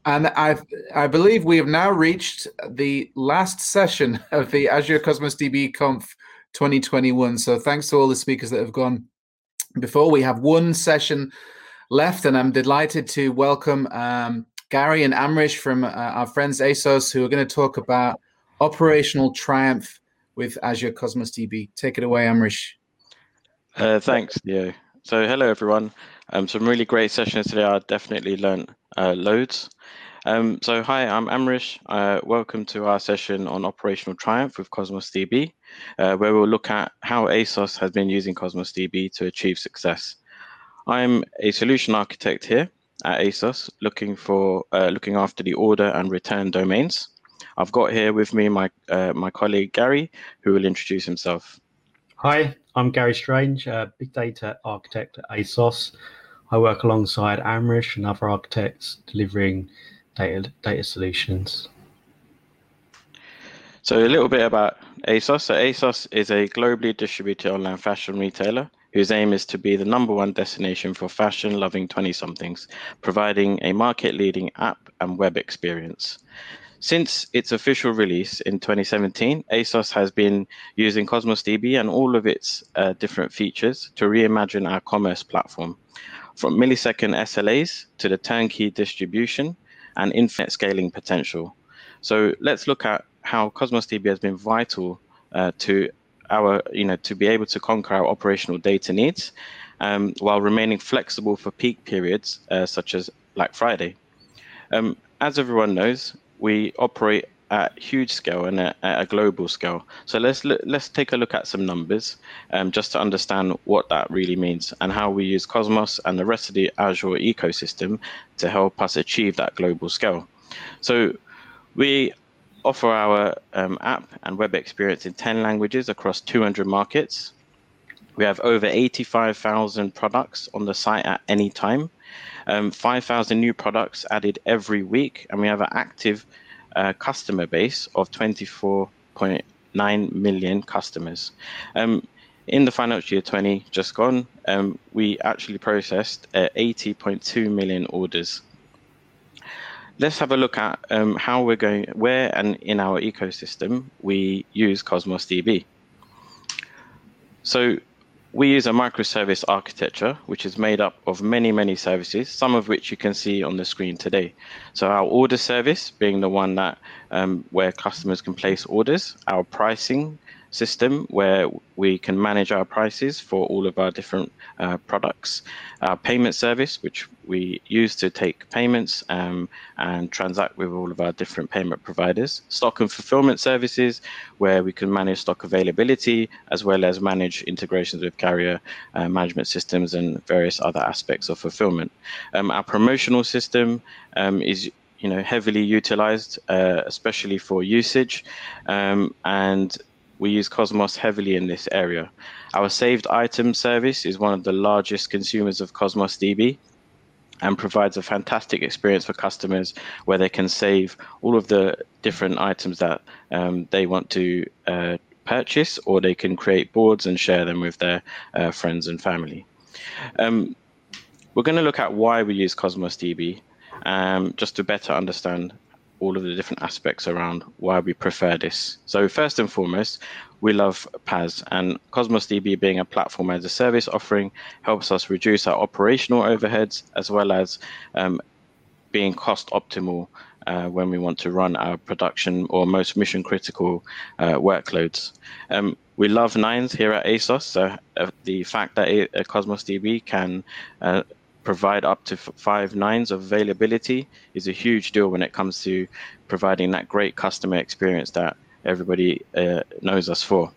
And I believe we have now reached the last session of the Azure Cosmos DB Conf 2021. So thanks to all the speakers that have gone before. We have one session left, and I'm delighted to welcome Gary and Amrish from our friends ASOS, who are going to talk about operational triumph with Azure Cosmos DB. Take it away, Amrish. Thanks, Leo. So hello, everyone. Some really great sessions today. I definitely learned loads. So hi, I'm Amrish. Welcome to our session on operational triumph with Cosmos DB, where we'll look at how ASOS has been using Cosmos DB to achieve success. I'm a solution architect here at ASOS, looking after the order and return domains. I've got here with me my colleague Gary, who will introduce himself. Hi, I'm Gary Strange, Big Data Architect at ASOS. I work alongside Amrish and other architects delivering data solutions. So a little bit about ASOS. So ASOS is a globally distributed online fashion retailer whose aim is to be the #1 destination for fashion-loving 20-somethings, providing a market-leading app and web experience. Since its official release in 2017, ASOS has been using Cosmos DB and all of its different features to reimagine our commerce platform, from millisecond SLAs to the turnkey distribution and infinite scaling potential. So let's look at how Cosmos DB has been vital to be able to conquer our operational data needs while remaining flexible for peak periods such as Black Friday. As everyone knows, we operate at huge scale and at a global scale. So let's take a look at some numbers just to understand what that really means and how we use Cosmos and the rest of the Azure ecosystem to help us achieve that global scale. So we offer our app and web experience in 10 languages across 200 markets. We have over 85,000 products on the site at any time. 5,000 new products added every week, and we have an active customer base of 24.9 million customers. In the financial year 20 just gone, we actually processed 80.2 million orders. Let's have a look at where and in our ecosystem we use Cosmos DB. So we use a microservice architecture, which is made up of many, many services, some of which you can see on the screen today. So our order service being the one that where customers can place orders, our pricing system where we can manage our prices for all of our different products, our payment service, which we use to take payments and transact with all of our different payment providers, stock and fulfillment services, where we can manage stock availability, as well as manage integrations with carrier management systems and various other aspects of fulfillment. Our promotional system is heavily utilized, especially for usage, and we use Cosmos heavily in this area. Our saved item service is one of the largest consumers of Cosmos DB and provides a fantastic experience for customers where they can save all of the different items that they want to purchase, or they can create boards and share them with their friends and family. We're going to look at why we use Cosmos DB, just to better understand all of the different aspects around why we prefer this. So first and foremost, we love PaaS, and Cosmos DB being a platform as a service offering helps us reduce our operational overheads, as well as being cost optimal when we want to run our production or most mission critical workloads. We love nines here at ASOS, so the fact that Cosmos DB can provide up to 5 nines of availability is a huge deal when it comes to providing that great customer experience that everybody knows us for.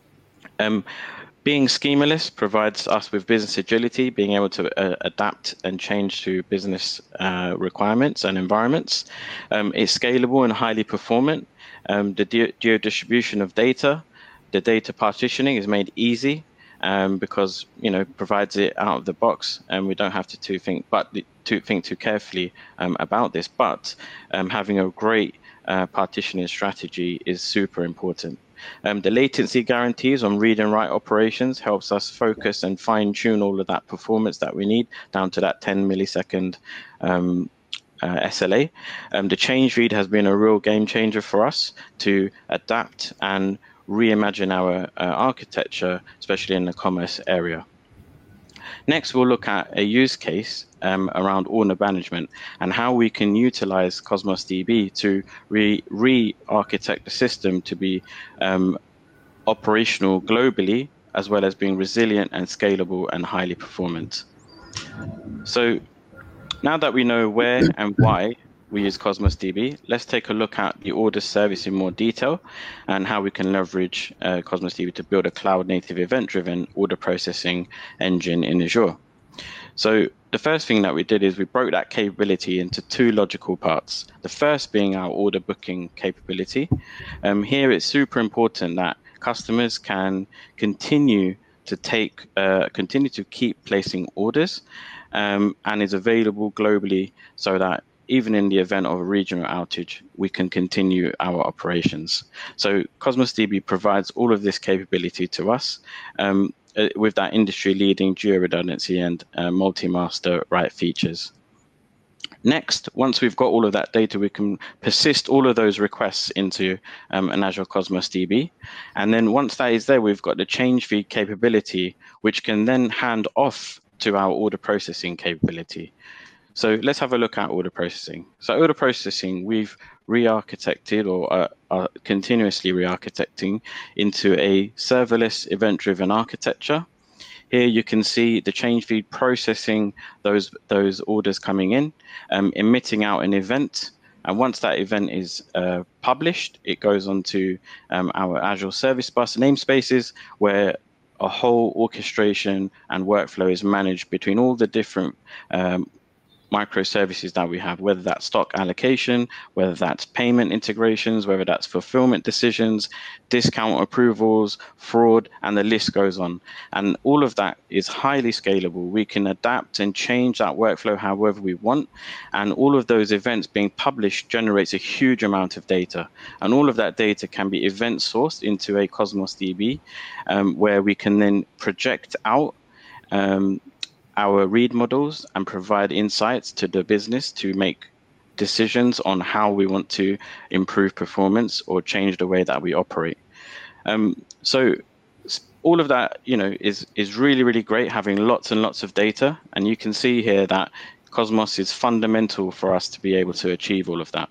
Being schemaless provides us with business agility, being able to adapt and change to business requirements and environments. It's scalable and highly performant. The geo-distribution of data, the data partitioning is made easy, because provides it out of the box, and we don't have to think too carefully about this. But having a great partitioning strategy is super important. The latency guarantees on read and write operations helps us focus and fine tune all of that performance that we need down to that 10 millisecond SLA. The change feed has been a real game changer for us to adapt and reimagine our architecture, especially in the commerce area. Next, we'll look at a use case around order management and how we can utilize Cosmos DB to re-architect the system to be operational globally, as well as being resilient and scalable and highly performant. So now that we know where and why we use Cosmos DB, let's take a look at the order service in more detail and how we can leverage Cosmos DB to build a cloud-native event-driven order processing engine in Azure. So the first thing that we did is we broke that capability into two logical parts. The first being our order booking capability. Here it's super important that customers can continue to keep placing orders and is available globally so that even in the event of a regional outage, we can continue our operations. So Cosmos DB provides all of this capability to us with that industry-leading geo-redundancy and multi-master write features. Next, once we've got all of that data, we can persist all of those requests into an Azure Cosmos DB. And then once that is there, we've got the change feed capability, which can then hand off to our order processing capability. So let's have a look at order processing. So order processing, we've re-architected or are continuously re-architecting into a serverless event-driven architecture. Here you can see the change feed processing those orders coming in, emitting out an event. And once that event is published, it goes onto our Azure Service Bus namespaces, where a whole orchestration and workflow is managed between all the different microservices that we have, whether that's stock allocation, whether that's payment integrations, whether that's fulfillment decisions, discount approvals, fraud, and the list goes on. And all of that is highly scalable. We can adapt and change that workflow however we want. And all of those events being published generates a huge amount of data. And all of that data can be event sourced into a Cosmos DB, where we can then project out our read models and provide insights to the business to make decisions on how we want to improve performance or change the way that we operate. So all of that, is really, really great, having lots and lots of data. And you can see here that Cosmos is fundamental for us to be able to achieve all of that.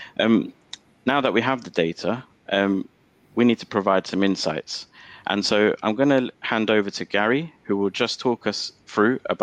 Now that we have the data, we need to provide some insights. And so I'm going to hand over to Gary, who will just talk us through the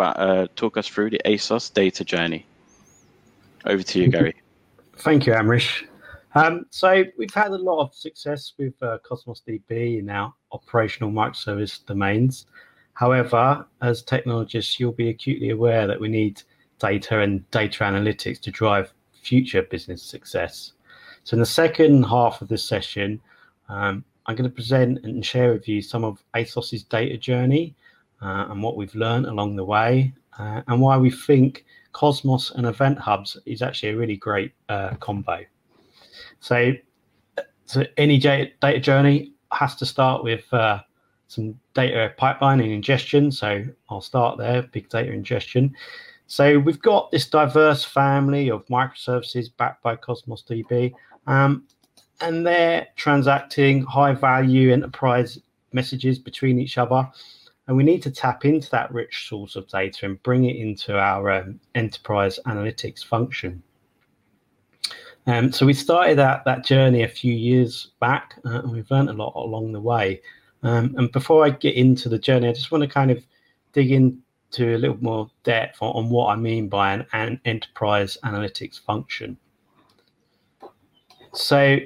ASOS data journey. Over to you, Gary. Thank you, Amrish. So we've had a lot of success with Cosmos DB in our operational microservice domains. However, as technologists, you'll be acutely aware that we need data and data analytics to drive future business success. So in the second half of this session, I'm going to present and share with you some of ASOS's data journey and what we've learned along the way and why we think Cosmos and Event Hubs is actually a really great combo. So any data journey has to start with some data pipeline and ingestion. So I'll start there, big data ingestion. So we've got this diverse family of microservices backed by Cosmos DB. And they're transacting high-value enterprise messages between each other. And we need to tap into that rich source of data and bring it into our enterprise analytics function. So we started that journey a few years back, and we've learned a lot along the way. And before I get into the journey, I just want to kind of dig into a little more depth on what I mean by an enterprise analytics function. So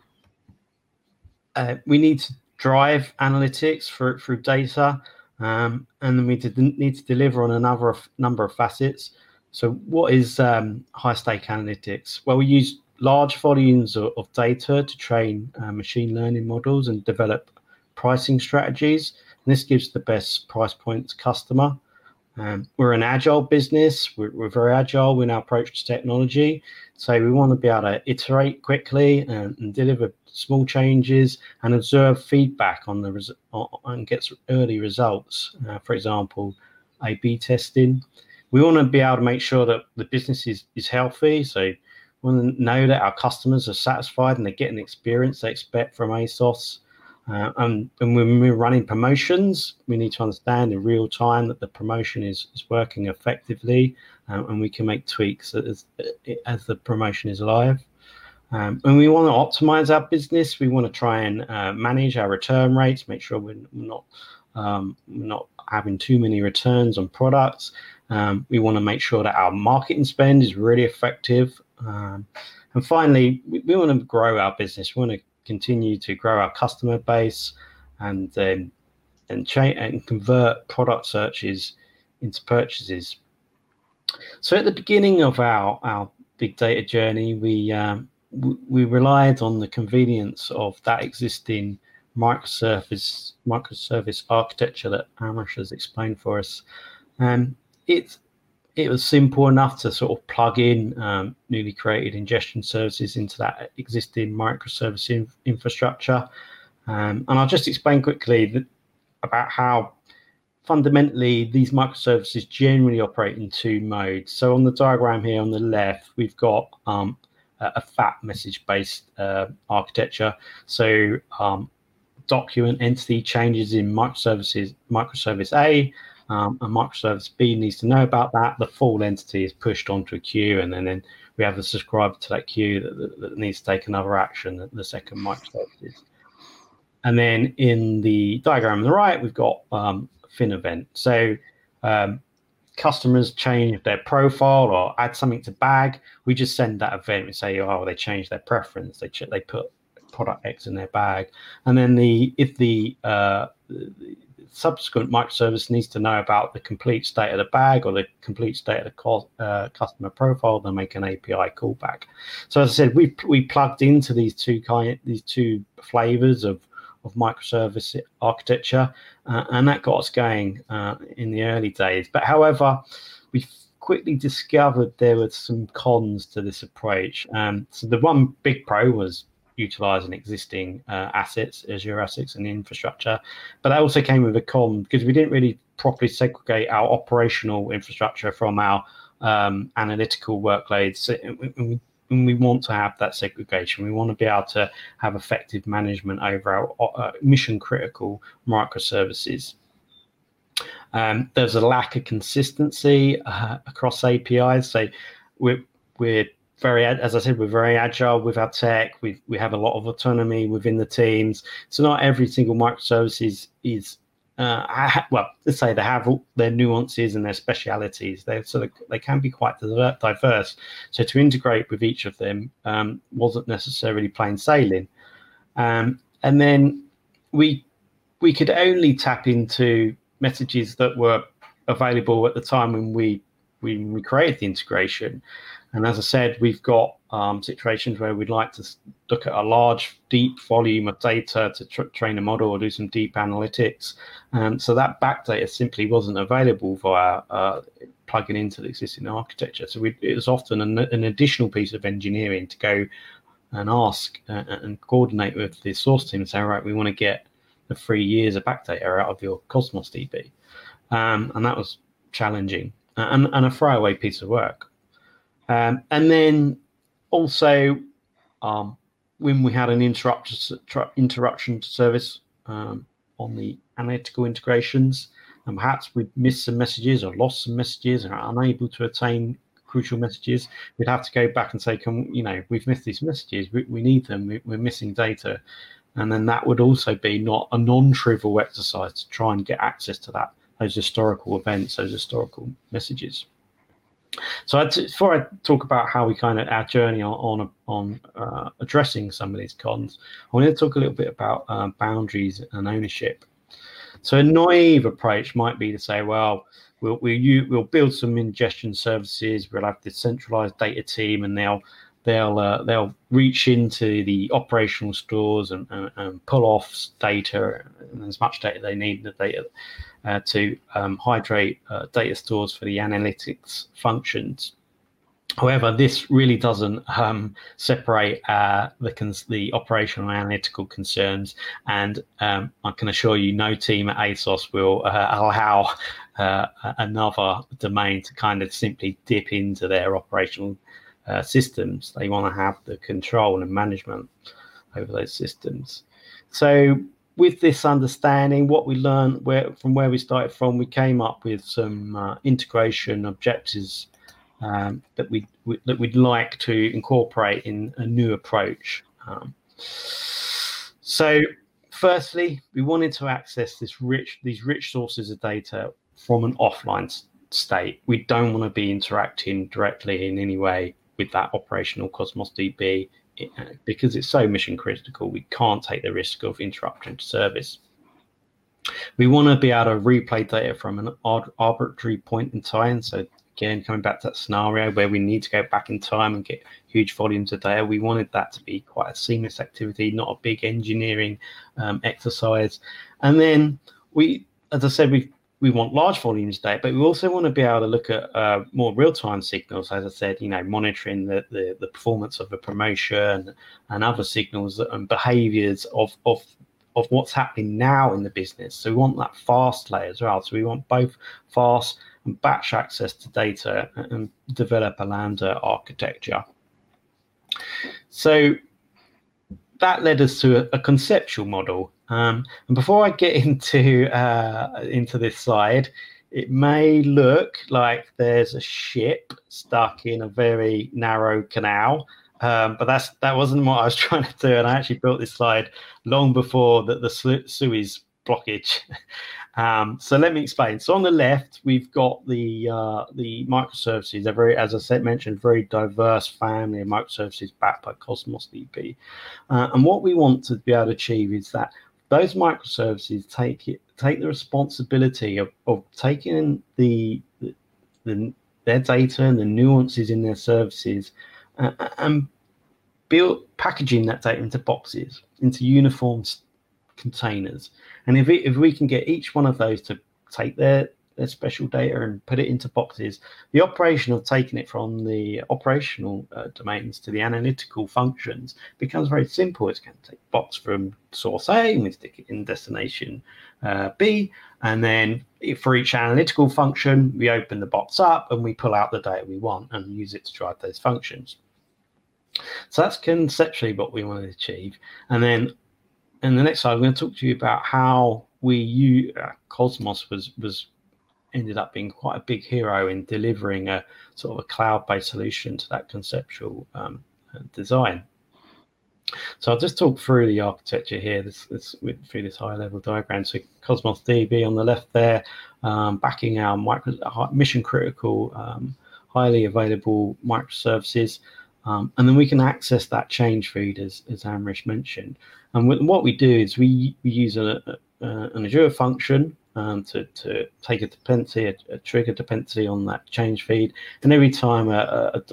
we need to drive analytics through data, and then we need to deliver on a number of facets. So what is high-stake analytics? Well, we use large volumes of data to train machine learning models and develop pricing strategies. And this gives the best price point to customer. We're an agile business. We're very agile in our approach to technology. So we want to be able to iterate quickly and deliver small changes and observe feedback on and get early results. For example, A/B testing. We want to be able to make sure that the business is healthy. So we want to know that our customers are satisfied and they're getting the experience they expect from ASOS. And when we're running promotions, we need to understand in real time that the promotion is working effectively, and we can make tweaks as the promotion is live. And we want to optimize our business. We want to try and manage our return rates, make sure we're not having too many returns on products. We want to make sure that our marketing spend is really effective. And finally, we want to grow our business. We want to continue to grow our customer base and convert product searches into purchases. So at the beginning of our big data journey, we relied on the convenience of that existing microservice architecture that Amrish has explained for us. It was simple enough to sort of plug in newly created ingestion services into that existing microservice infrastructure. And I'll just explain quickly about how fundamentally these microservices generally operate in two modes. So on the diagram here on the left, we've got a FAT message-based architecture. So document entity changes in microservice A, and microservice B needs to know about that. The full entity is pushed onto a queue, and then we have a subscriber to that queue that needs to take another action, the second microservice is. And then in the diagram on the right, we've got fin event. So customers change their profile or add something to bag. We just send that event and say, oh, they changed their preference. They put product X in their bag. And then if the subsequent microservice needs to know about the complete state of the bag or the complete state of the customer profile, they'll make an API callback. So as I said, we plugged into these two flavors of microservice architecture, and that got us going in the early days. But however, we quickly discovered there were some cons to this approach. So the one big pro was utilizing existing assets, Azure assets and infrastructure. But that also came with a con because we didn't really properly segregate our operational infrastructure from our analytical workloads. And we want to have that segregation. We want to be able to have effective management over our mission critical microservices. There's a lack of consistency across APIs. So we're very, as I said, we're very agile with our tech. We have a lot of autonomy within the teams. So not every single microservice is well, let's say they have all their nuances and their specialities. They can be quite diverse. So to integrate with each of them wasn't necessarily plain sailing. And then we could only tap into messages that were available at the time when we created the integration. And as I said, we've got situations where we'd like to look at a large, deep volume of data to train a model or do some deep analytics. So that back data simply wasn't available via plugging into the existing architecture. So it was often an additional piece of engineering to go and ask and coordinate with the source team and say, all right, we want to get the 3 years of back data out of your Cosmos DB. And that was challenging and a throwaway piece of work. And then also, when we had an interruption service on the analytical integrations, and perhaps we missed some messages or lost some messages and are unable to attain crucial messages, we'd have to go back and say, we've missed these messages, we need them, we're missing data. And then that would also be not a non-trivial exercise to try and get access to those historical events, those historical messages. So before I talk about how we our journey on addressing some of these cons, I want to talk a little bit about boundaries and ownership. So a naive approach might be to say, well, we'll build some ingestion services, we'll have this centralized data team, and they'll reach into the operational stores and pull off data and as much data they need the data to hydrate data stores for the analytics functions. However, this really doesn't separate the operational and analytical concerns, and I can assure you no team at ASOS will allow another domain to kind of simply dip into their operational systems. They want to have the control and management over those systems. So with this understanding, what we learned from where we started from, we came up with some integration objectives that we'd like to incorporate in a new approach. So firstly, we wanted to access these rich sources of data from an offline state. We don't want to be interacting directly in any way with that operational Cosmos DB because it's so mission critical. We can't take the risk of interruption to service. We want to be able to replay data from an arbitrary point in time. So again, coming back to that scenario where we need to go back in time and get huge volumes of data, we wanted that to be quite a seamless activity, not a big engineering exercise. And then as I said, we want large volumes of data, but we also want to be able to look at more real-time signals. As I said, monitoring the performance of a promotion and other signals and behaviors of what's happening now in the business. So we want that fast layer as well. So we want both fast and batch access to data and develop a Lambda architecture. So that led us to a conceptual model. And before I get into this slide, it may look like there's a ship stuck in a very narrow canal, but that wasn't what I was trying to do. And I actually built this slide long before the Suez blockage. So let me explain. So on the left, we've got the microservices. They're as I mentioned, very diverse family of microservices backed by Cosmos DB. And what we want to be able to achieve is that those microservices take the responsibility of taking their data and the nuances in their services and packaging that data into boxes, into uniform containers. And if we can get each one of those to take their special data and put it into boxes, the operation of taking it from the operational domains to the analytical functions becomes very simple. It's going to take box from source A and we stick it in destination B, and then for each analytical function we open the box up and we pull out the data we want and use it to drive those functions. So that's conceptually what we want to achieve. And then in the next slide, I'm going to talk to you about how Cosmos was ended up being quite a big hero in delivering a sort of a cloud-based solution to that conceptual design. So I'll just talk through the architecture here through this high-level diagram. So Cosmos DB on the left there, backing our mission-critical, highly available microservices. And then we can access that change feed, as Amrish mentioned. And what we do is we use an Azure function to take a dependency, a trigger dependency on that change feed. And every time a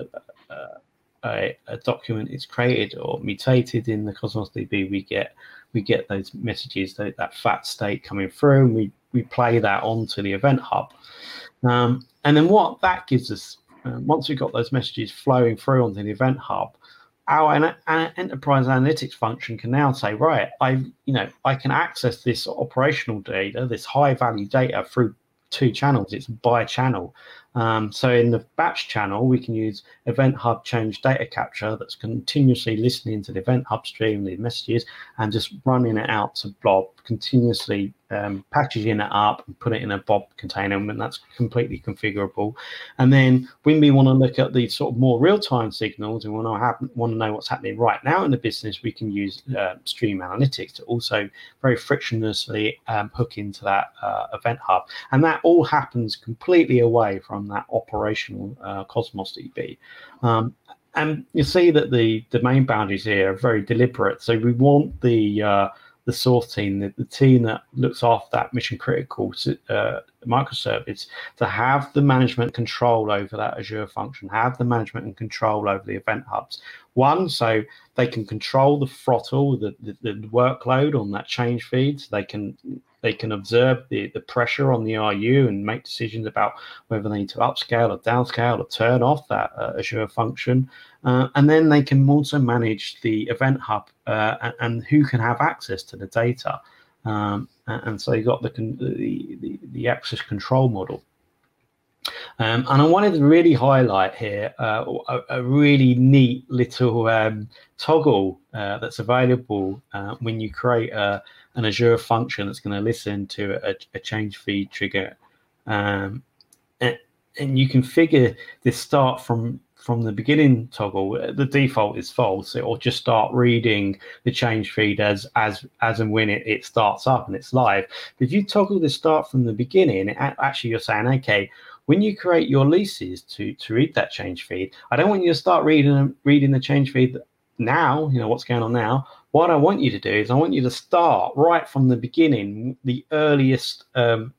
document is created or mutated in the Cosmos DB, we get those messages, that fat state coming through, and we play that onto the Event Hub. And then what that gives us, once we've got those messages flowing through onto the Event Hub, our enterprise analytics function can now say, right, I can access this operational data, this high value data through two channels. It's by channel. So in the batch channel, we can use Event Hub change data capture that's continuously listening to the Event Hub stream, the messages, and just running it out to Blob, continuously packaging it up and put it in a Blob container, and that's completely configurable. And then when we want to look at the sort of more real-time signals and want to know what's happening right now in the business, we can use Stream Analytics to also very frictionlessly hook into that Event Hub. And that all happens completely away from that operational Cosmos DB. And you see that the domain boundaries here are very deliberate. So we want the source team, the team that looks after that mission critical microservice, to have the management control over that Azure function, have the management and control over the Event Hubs. One, so they can control the throttle, the workload on that change feed. So they can observe the pressure on the RU and make decisions about whether they need to upscale or downscale or turn off that Azure function. And then they can also manage the Event Hub and who can have access to the data. and so you got the access control model. And I wanted to really highlight here a really neat little toggle that's available when you create an Azure function that's going to listen to a change feed trigger. And you configure this start from the beginning toggle. The default is false. It will just start reading the change feed as and when it starts up and it's live. But if you toggle the start from the beginning, actually you're saying, okay, when you create your leases to read that change feed, I don't want you to start reading the change feed now, what's going on now. What I want you to do is I want you to start right from the beginning, the earliest event,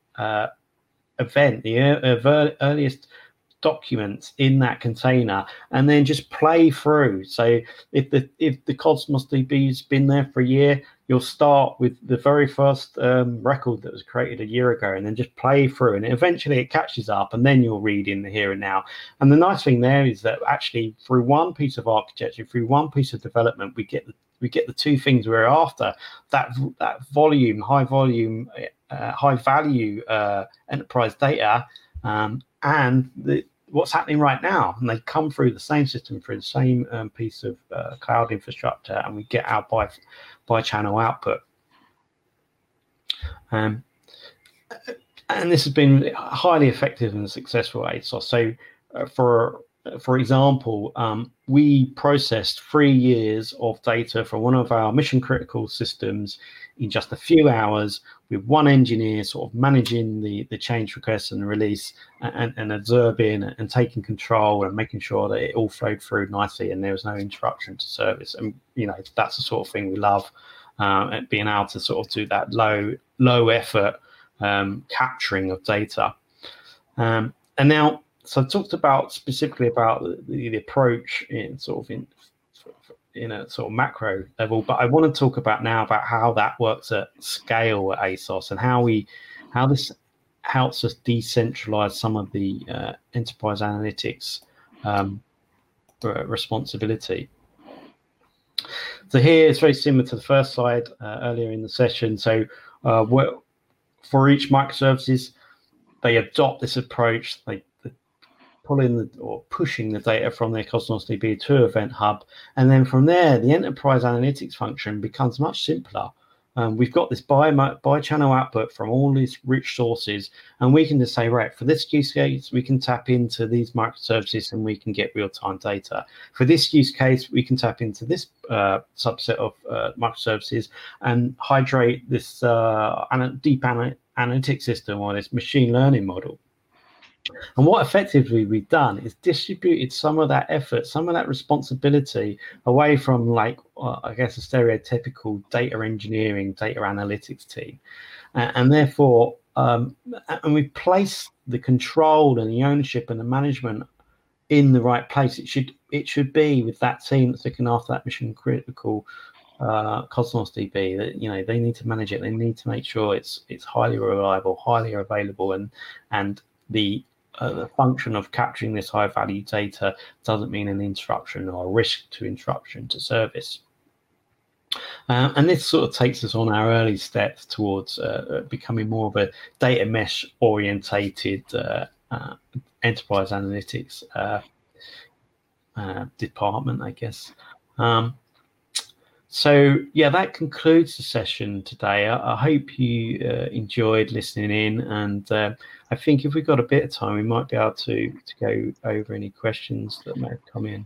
the earliest documents in that container, and then just play through. So if the Cosmos DB has been there for a year, you'll start with the very first record that was created a year ago, and then just play through, and eventually it catches up, and then you'll read in the here and now. And the nice thing there is that actually through one piece of architecture, through one piece of development, we get the two things we're after: that volume, high value enterprise data, and what's happening right now. And they come through the same system, through the same piece of cloud infrastructure, and we get our bi-channel output. And this has been highly effective and successful at ASOS. So for example, we processed 3 years of data from one of our mission critical systems in just a few hours, with one engineer sort of managing the change requests and release, and observing and taking control and making sure that it all flowed through nicely and there was no interruption to service. And that's the sort of thing we love, being able to sort of do that low effort capturing of data. And now, so I talked specifically about the approach in a sort of macro level, but I want to talk about how that works at scale at ASOS, and how this helps us decentralize some of the enterprise analytics responsibility. So here it's very similar to the first slide earlier in the session. So for each microservices, they adopt this approach. They pushing the data from their Cosmos DB to Event Hub, and then from there, the enterprise analytics function becomes much simpler. We've got this bi-channel output from all these rich sources, and we can just say, right, for this use case, we can tap into these microservices and we can get real-time data. For this use case, we can tap into this subset of microservices and hydrate this deep analytics system or this machine learning model. And what effectively we've done is distributed some of that effort, some of that responsibility away from I guess a stereotypical data engineering, data analytics team. And therefore, and we've placed the control and the ownership and the management in the right place. It should be with that team that's looking after that mission critical Cosmos DB. That they need to manage it. They need to make sure it's highly reliable, highly available, and the function of capturing this high value data doesn't mean an interruption or a risk to interruption to service. And this sort of takes us on our early steps towards becoming more of a data mesh orientated enterprise analytics department, I guess. So yeah, that concludes the session today. I hope you enjoyed listening in, and I think if we've got a bit of time, we might be able to go over any questions that may have come in.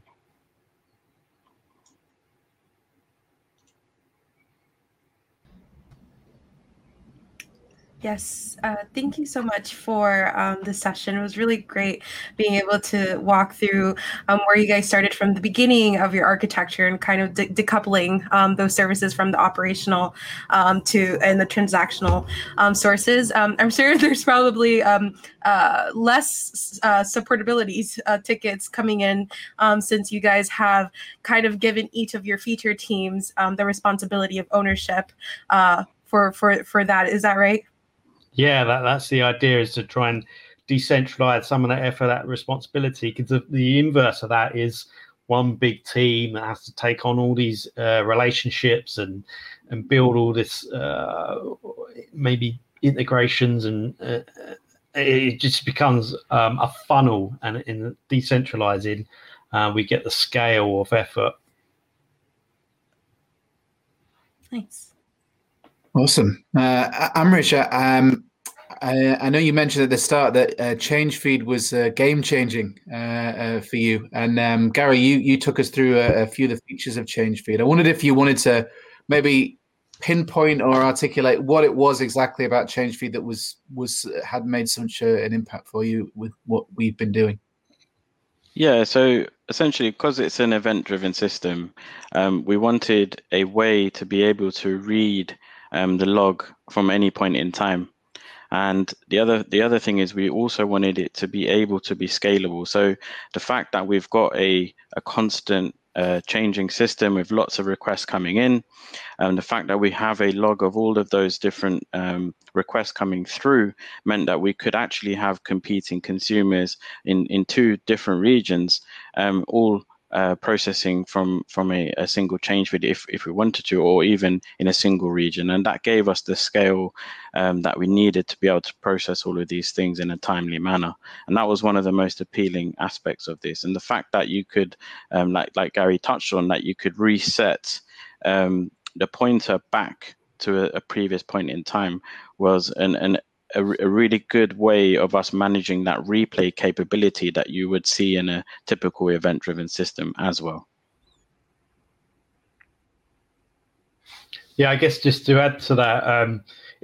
Yes, thank you so much for the session. It was really great being able to walk through where you guys started from the beginning of your architecture and kind of decoupling those services from the operational and the transactional sources. I'm sure there's probably less supportability tickets coming in since you guys have kind of given each of your feature teams the responsibility of ownership for that. Is that right? Yeah, that's the idea, is to try and decentralize some of that effort, that responsibility, because the inverse of that is one big team that has to take on all these relationships and build all this maybe integrations, and it just becomes a funnel. And in decentralizing, we get the scale of effort. Nice. Awesome. Amrish, I know you mentioned at the start that Change Feed was game changing for you, and Gary, you took us through a few of the features of Change Feed. I wondered if you wanted to maybe pinpoint or articulate what it was exactly about Change Feed that had made such an impact for you with what we've been doing. Yeah, so essentially, because it's an event-driven system, we wanted a way to be able to read the log from any point in time. And the other thing is we also wanted it to be able to be scalable. So the fact that we've got a constant changing system with lots of requests coming in, and the fact that we have a log of all of those different requests coming through meant that we could actually have competing consumers in two different regions, all processing from a single change feed if we wanted to, or even in a single region. And that gave us the scale that we needed to be able to process all of these things in a timely manner. And that was one of the most appealing aspects of this. And the fact that you could, like Gary touched on, that you could reset the pointer back to a previous point in time was a really good way of us managing that replay capability that you would see in a typical event-driven system as well. Yeah, I guess just to add to that,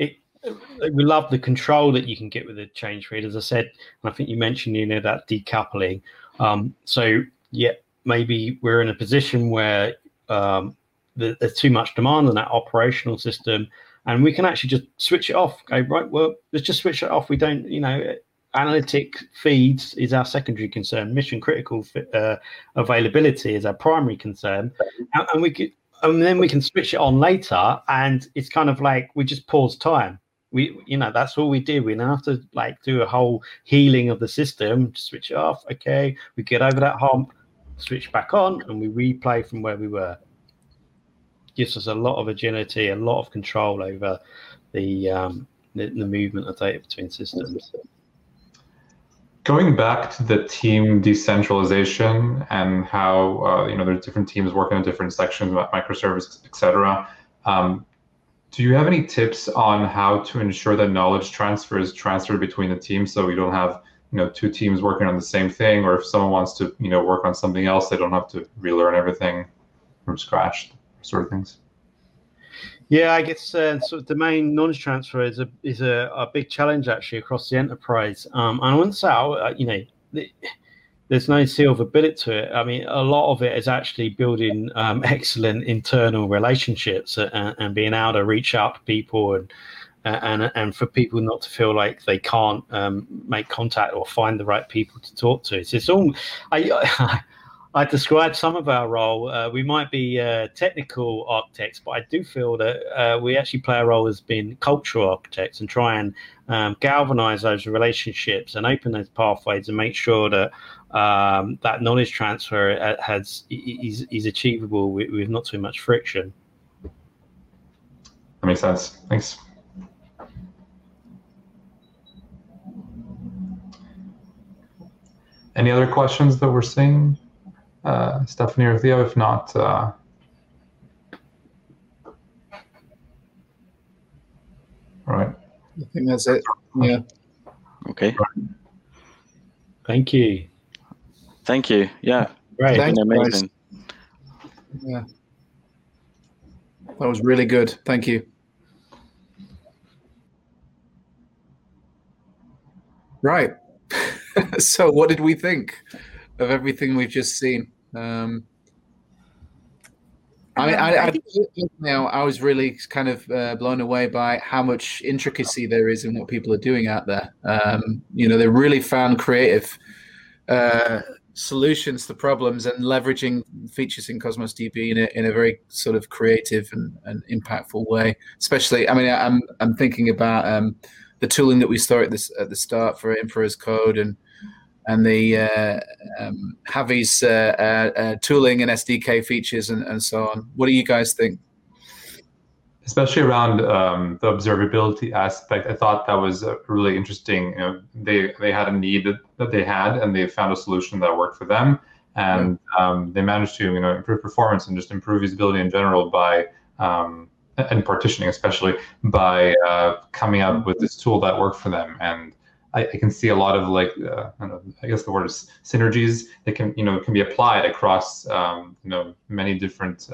we love the control that you can get with the change feed. As I said, and I think you mentioned, that decoupling. So yeah, maybe we're in a position where there's too much demand on that operational system, and we can actually just switch it off. Go, right, well, let's just switch it off. We don't, analytic feeds is our secondary concern. Mission critical availability is our primary concern, and then we can switch it on later. And it's kind of like we just pause time. That's all we did. We now have to do a whole healing of the system, switch it off. Okay, we get over that hump, switch back on, and we replay from where we were. Gives us a lot of agility, a lot of control over the movement of data between systems. Going back to the team decentralization and how there's different teams working on different sections about microservices, etc. Do you have any tips on how to ensure that knowledge transfer is transferred between the teams, so we don't have two teams working on the same thing, or if someone wants to work on something else, they don't have to relearn everything from scratch? Sort of things. Yeah, I guess sort of domain knowledge transfer is a big challenge actually across the enterprise. And I wouldn't say there's no silver bullet to it. I mean, a lot of it is actually building excellent internal relationships and being able to reach out to people and for people not to feel like they can't make contact or find the right people to talk to. So it's all I described some of our role. We might be technical architects, but I do feel that we actually play a role as being cultural architects and try and galvanize those relationships and open those pathways and make sure that that knowledge transfer is achievable with not too much friction. That makes sense. Thanks. Any other questions that we're seeing? Stephanie or Theo, if not, all right. I think that's it. Yeah. Okay. Thank you. Thank you. Yeah. Great. Thanks, amazing. Guys. Yeah. That was really good. Thank you. Right. So what did we think of everything we've just seen? I was really kind of blown away by how much intricacy there is in what people are doing out there. They really found creative solutions to problems and leveraging features in Cosmos DB in a very sort of creative and impactful way. Especially, I'm thinking about the tooling that we saw at the start for Infra as Code, and Javi's tooling and SDK features and so on. What do you guys think? Especially around the observability aspect, I thought that was really interesting. They had a need that they had, and they found a solution that worked for them, and they managed to improve performance and just improve usability in general by and partitioning, especially by coming up with this tool that worked for them. And I can see a lot of I guess the word is synergies that can be applied across many different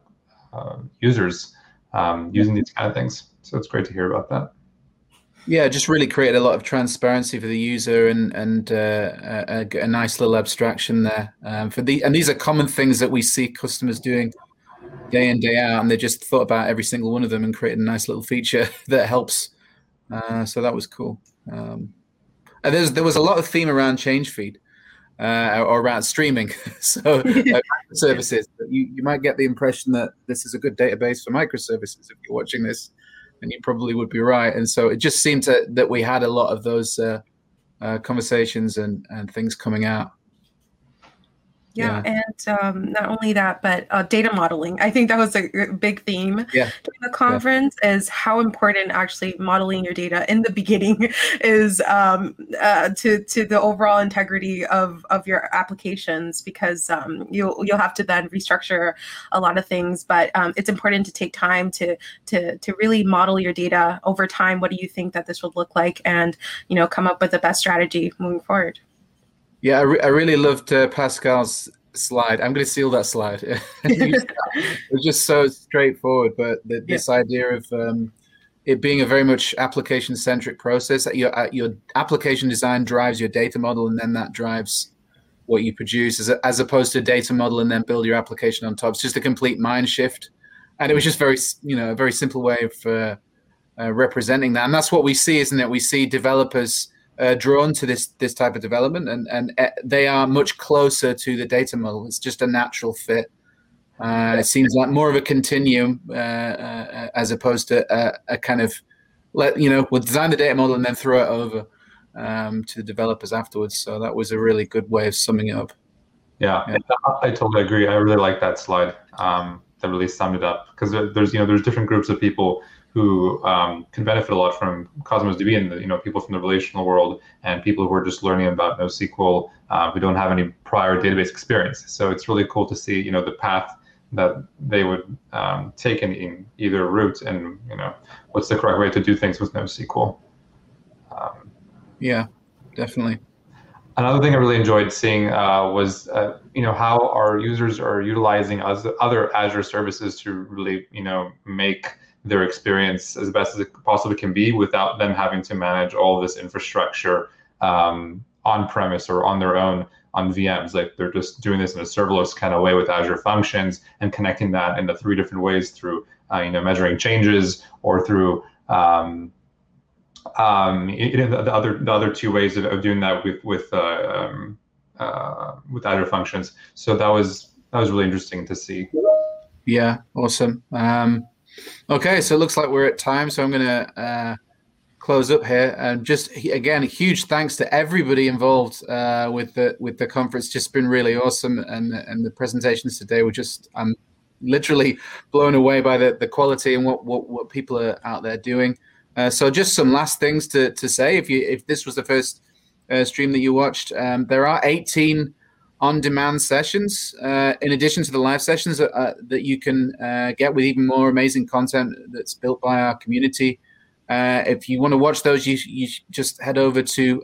users. Using these kind of things. So it's great to hear about that. Yeah, just really created a lot of transparency for the user and a nice little abstraction there. And these are common things that we see customers doing day in, day out, and they just thought about every single one of them and created a nice little feature that helps. So that was cool. And there was a lot of theme around change feed. Or around streaming, so microservices. You might get the impression that this is a good database for microservices if you're watching this, and you probably would be right. And so it just seemed that we had a lot of those conversations and things coming out. Yeah, and not only that, but data modeling. I think that was a big theme during the conference, is how important actually modeling your data in the beginning is to the overall integrity of your applications, because you'll have to then restructure a lot of things. But it's important to take time to really model your data over time. What do you think that this would look like, and come up with the best strategy moving forward? Yeah, I really loved Pascal's slide. I'm going to steal that slide. It was just so straightforward, but this idea of it being a very much application-centric process, that your application design drives your data model, and then that drives what you produce, as opposed to a data model and then build your application on top. It's just a complete mind shift. And it was just a very simple way of representing that. And that's what we see, isn't it? We see developers drawn to this type of development, and they are much closer to the data model. It's just a natural fit. It seems like more of a continuum as opposed to a kind of we'll design the data model and then throw it over to the developers afterwards. So that was a really good way of summing it up. Yeah. I totally agree. I really like that slide. That really summed it up, because there's different groups of people who can benefit a lot from Cosmos DB, and people from the relational world, and people who are just learning about NoSQL who don't have any prior database experience. So it's really cool to see the path that they would take in either route, and what's the correct way to do things with NoSQL. Yeah, definitely. Another thing I really enjoyed seeing was how our users are utilizing other Azure services to really make their experience as best as it possibly can be, without them having to manage all of this infrastructure on premise or on their own on VMs. Like, they're just doing this in a serverless kind of way with Azure Functions, and connecting that into 3 different ways through measuring changes, or through the other 2 ways of doing that with Azure Functions. So that was really interesting to see. Yeah, awesome. Okay, so it looks like we're at time, so I'm going to close up here. And just again, a huge thanks to everybody involved with the conference. Just been really awesome, and the presentations today were I'm literally blown away by the quality and what people are out there doing. So just some last things to say. If this was the first stream that you watched, there are 18 on-demand sessions in addition to the live sessions that you can get, with even more amazing content that's built by our community. If you want to watch those, you just head over to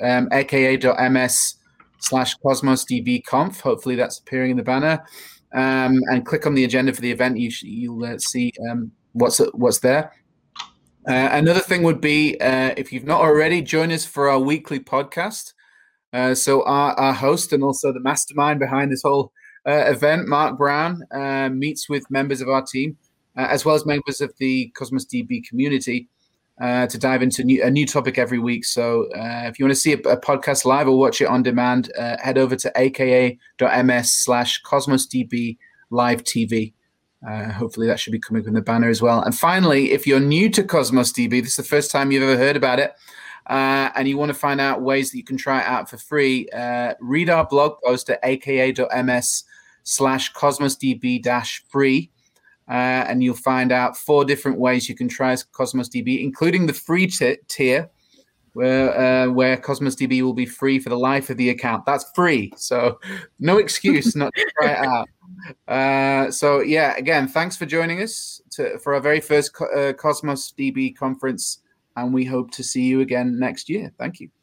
aka.ms/cosmosdbconf. Hopefully that's appearing in the banner, and click on the agenda for the event. You'll see what's there. Another thing would be, if you've not already, join us for our weekly podcast. So our host and also the mastermind behind this whole event, Mark Brown, meets with members of our team, as well as members of the Cosmos DB community, to dive into a new topic every week. So if you want to see a podcast live or watch it on demand, head over to aka.ms/cosmosdb live TV. Hopefully that should be coming in the banner as well. And finally, if you're new to Cosmos DB, this is the first time you've ever heard about it, and you want to find out ways that you can try it out for free, read our blog post at aka.ms/cosmosdb-free, and you'll find out 4 different ways you can try Cosmos DB, including the free tier, where Cosmos DB will be free for the life of the account. That's free, so no excuse not to try it out. So yeah, again, thanks for joining us for our very first Cosmos DB conference, and we hope to see you again next year. Thank you.